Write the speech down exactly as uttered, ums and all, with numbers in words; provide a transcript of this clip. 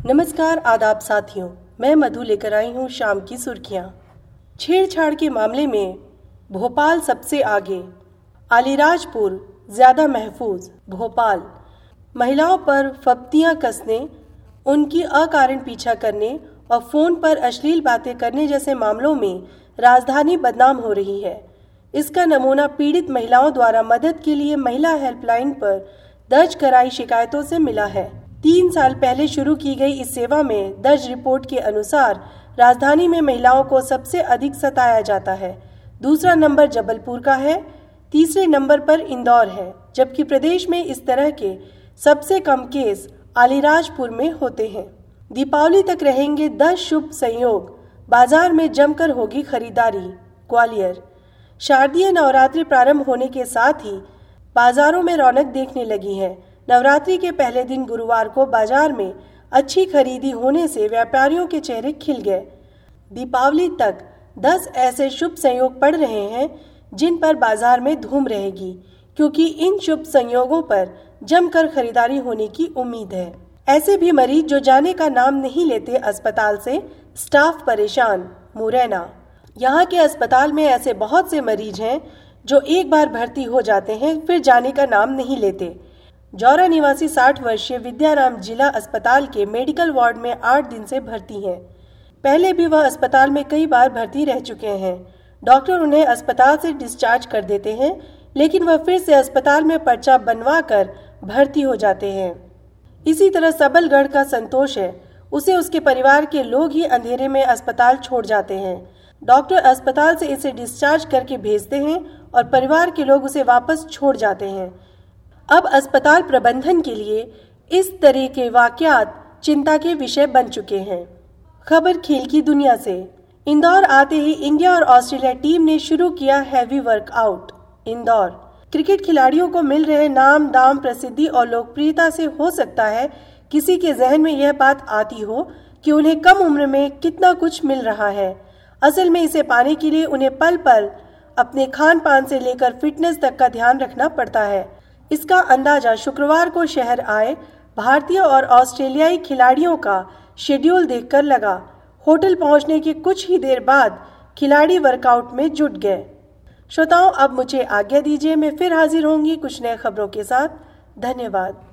नमस्कार आदाब साथियों, मैं मधु लेकर आई हूँ शाम की सुर्खियाँ। छेड़छाड़ के मामले में भोपाल सबसे आगे, अलीराजपुर ज़्यादा महफूज। भोपाल महिलाओं पर फब्तियाँ कसने, उनकी अकारण पीछा करने और फ़ोन पर अश्लील बातें करने जैसे मामलों में राजधानी बदनाम हो रही है। इसका नमूना पीड़ित महिलाओं द्वारा मदद के लिए महिला हेल्पलाइन पर दर्ज कराई शिकायतों से मिला है। तीन साल पहले शुरू की गई इस सेवा में दर्ज रिपोर्ट के अनुसार राजधानी में महिलाओं को सबसे अधिक सताया जाता है। दूसरा नंबर जबलपुर का है, तीसरे नंबर पर इंदौर है, जबकि प्रदेश में इस तरह के सबसे कम केस अलीराजपुर में होते हैं। दीपावली तक रहेंगे दस शुभ संयोग, बाजार में जमकर होगी खरीदारी। ग्वालियर शारदीय नवरात्रि प्रारंभ होने के साथ ही बाजारों में रौनक देखने लगी है। नवरात्रि के पहले दिन गुरुवार को बाजार में अच्छी खरीदी होने से व्यापारियों के चेहरे खिल गए। दीपावली तक दस ऐसे शुभ संयोग पड़ रहे हैं जिन पर बाजार में धूम रहेगी, क्योंकि इन शुभ संयोगों पर जमकर खरीदारी होने की उम्मीद है। ऐसे भी मरीज जो जाने का नाम नहीं लेते अस्पताल से, स्टाफ परेशान। मुरैना यहाँ के अस्पताल में ऐसे बहुत से मरीज हैं जो एक बार भर्ती हो जाते हैं फिर जाने का नाम नहीं लेते। जौरा निवासी साठ वर्षीय विद्याराम जिला अस्पताल के मेडिकल वार्ड में आठ दिन से भर्ती हैं। पहले भी वह अस्पताल में कई बार भर्ती रह चुके हैं। डॉक्टर उन्हें अस्पताल से डिस्चार्ज कर देते हैं, लेकिन वह फिर से अस्पताल में पर्चा बनवा कर भर्ती हो जाते हैं। इसी तरह सबलगढ़ का संतोष है, उसे उसके परिवार के लोग ही अंधेरे में अस्पताल छोड़ जाते हैं। डॉक्टर अस्पताल से इसे डिस्चार्ज करके भेजते हैं और परिवार के लोग उसे वापस छोड़ जाते हैं। अब अस्पताल प्रबंधन के लिए इस तरह के वाकयात चिंता के विषय बन चुके हैं। खबर खेल की दुनिया से। इंदौर आते ही इंडिया और ऑस्ट्रेलिया टीम ने शुरू किया हैवी वर्कआउट। इंदौर क्रिकेट खिलाड़ियों को मिल रहे नाम, दाम, प्रसिद्धि और लोकप्रियता से हो सकता है किसी के जहन में यह बात आती हो कि उन्हें कम उम्र में कितना कुछ मिल रहा है। असल में इसे पाने के लिए उन्हें पल पल अपने खान पान से लेकर फिटनेस तक का ध्यान रखना पड़ता है। इसका अंदाजा शुक्रवार को शहर आए भारतीय और ऑस्ट्रेलियाई खिलाड़ियों का शेड्यूल देखकर लगा। होटल पहुंचने के कुछ ही देर बाद खिलाड़ी वर्कआउट में जुट गए। श्रोताओं, अब मुझे आज्ञा दीजिए, मैं फिर हाजिर होंगी कुछ नए खबरों के साथ। धन्यवाद।